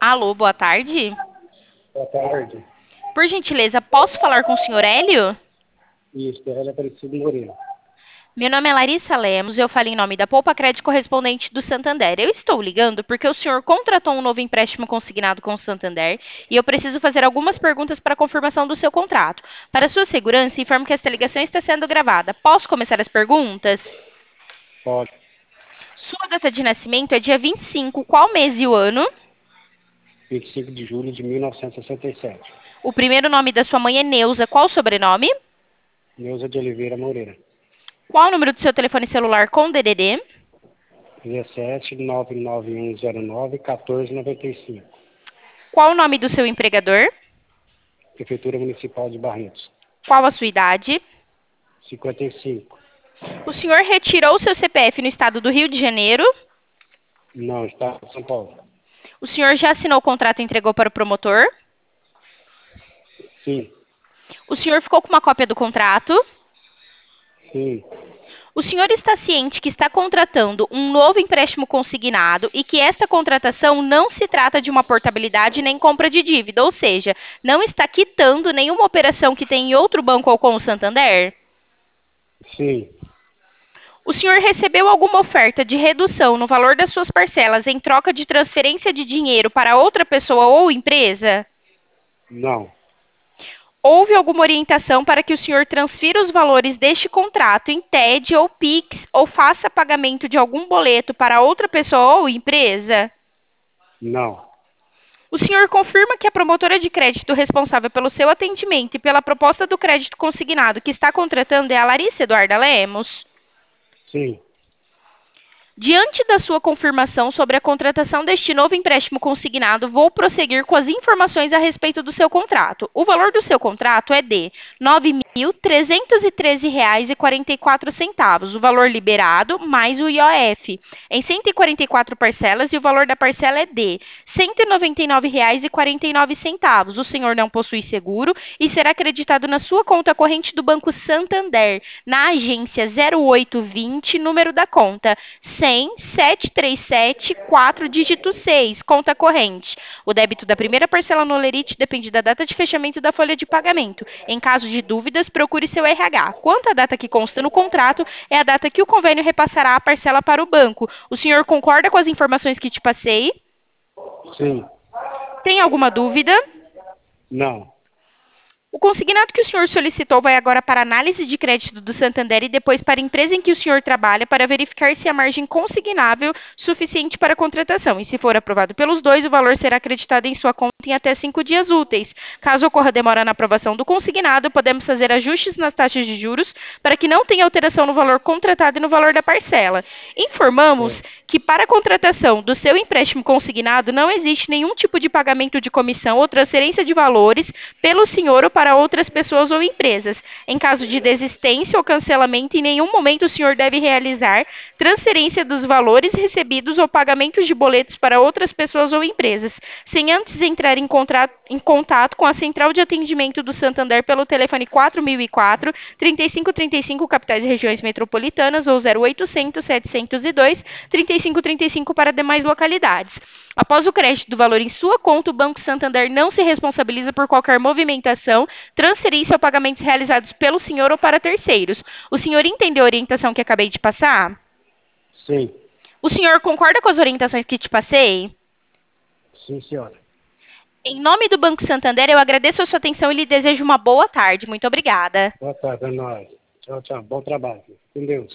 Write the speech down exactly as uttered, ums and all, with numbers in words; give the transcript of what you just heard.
Alô, boa tarde. Boa tarde. Por gentileza, posso falar com o senhor Hélio? Isso, Hélio Aparecido Moreira. Meu nome é Larissa Lemos e eu falo em nome da Poupa Crédito correspondente do Santander. Eu estou ligando porque o senhor contratou um novo empréstimo consignado com o Santander e eu preciso fazer algumas perguntas para a confirmação do seu contrato. Para sua segurança, informo que esta ligação está sendo gravada. Posso começar as perguntas? Pode. Sua data de nascimento é dia vinte e cinco, qual mês e o ano? vinte e cinco de julho de mil novecentos e sessenta e sete. O primeiro nome da sua mãe é Neuza, qual o sobrenome? Neuza de Oliveira Moreira. Qual o número do seu telefone celular com D D D? dezessete, nove nove um zero nove, quatorze noventa e cinco. Qual o nome do seu empregador? Prefeitura Municipal de Barretos. Qual a sua idade? cinquenta e cinco. O senhor retirou seu C P F no estado do Rio de Janeiro? Não, está em São Paulo. O senhor já assinou o contrato e entregou para o promotor? Sim, O senhor ficou com uma cópia do contrato? sim, O senhor está ciente que está contratando um novo empréstimo consignado e que esta contratação não se trata de uma portabilidade nem compra de dívida, ou seja, não está quitando nenhuma operação que tem em outro banco ou com o Santander? sim. O senhor recebeu alguma oferta de redução no valor das suas parcelas em troca de transferência de dinheiro para outra pessoa ou empresa? Não, Houve alguma orientação para que o senhor transfira os valores deste contrato em T E D ou Pix ou faça pagamento de algum boleto para outra pessoa ou empresa? não. O senhor confirma que a promotora de crédito responsável pelo seu atendimento e pela proposta do crédito consignado que está contratando é a Larissa Eduarda Lemos? Sim, Diante da sua confirmação sobre a contratação deste novo empréstimo consignado, vou prosseguir com as informações a respeito do seu contrato. O valor do seu contrato é de nove mil trezentos e treze reais e quarenta e quatro centavos, o valor liberado mais o I O F, em cento e quarenta e quatro parcelas, e o valor da parcela é de cento e noventa e nove reais e quarenta e nove centavos. O senhor não possui seguro e será acreditado na sua conta corrente do Banco Santander, na agência zero oito vinte, número da conta cem, sete três sete, quatro, dígito seis, conta corrente. O débito da primeira parcela no Lerite depende da data de fechamento da folha de pagamento. Em caso de dúvidas, procure seu R H. Quanto à data que consta no contrato, é a data que o convênio repassará a parcela para o banco. O senhor concorda com as informações que te passei? sim, Tem alguma dúvida? não. O consignado que o senhor solicitou vai agora para a análise de crédito do Santander e depois para a empresa em que o senhor trabalha para verificar se a margem consignável suficiente para a contratação. E se for aprovado pelos dois, o valor será acreditado em sua conta em até cinco dias úteis. Caso ocorra demora na aprovação do consignado, podemos fazer ajustes nas taxas de juros para que não tenha alteração no valor contratado e no valor da parcela. Informamos É. que para a contratação do seu empréstimo consignado não existe nenhum tipo de pagamento de comissão ou transferência de valores pelo senhor ou para outras pessoas ou empresas. Em caso de desistência ou cancelamento, em nenhum momento o senhor deve realizar transferência dos valores recebidos ou pagamentos de boletos para outras pessoas ou empresas, sem antes entrar em, contra- em contato com a Central de Atendimento do Santander pelo telefone quatro mil e quatro, trinta e cinco trinta e cinco, capitais e regiões metropolitanas, ou zero oitocentos, setecentos e dois, trinta e cinco trinta e cinco para demais localidades. Após o crédito do valor em sua conta, o Banco Santander não se responsabiliza por qualquer movimentação, transferência ou pagamentos realizados pelo senhor ou para terceiros. O senhor entendeu a orientação que acabei de passar? Sim, O senhor concorda com as orientações que te passei? sim, senhora. Em nome do Banco Santander, eu agradeço a sua atenção e lhe desejo uma boa tarde. Muito obrigada. Boa tarde, é nóis. Tchau, tchau. Bom trabalho. Com Deus.